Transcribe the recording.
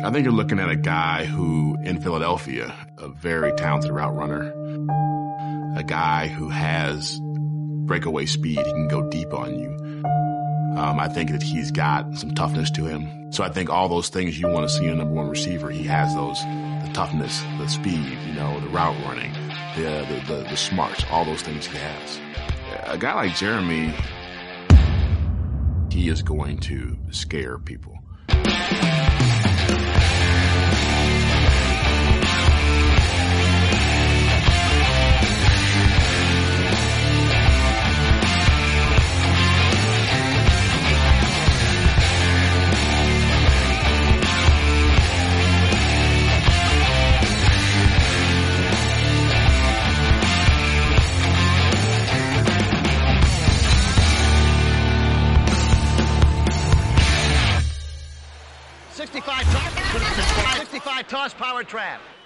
I think you're looking at a guy who, in Philadelphia, a very talented route runner, a guy who has breakaway speed. He can go deep on you. I think that he's got some toughness to him. So I think all those things you want to see in a number one receiver, he has those, the toughness, the speed, the route running, the smarts, all those things he has. A guy like Jeremy, he is going to scare people. Toss power trap.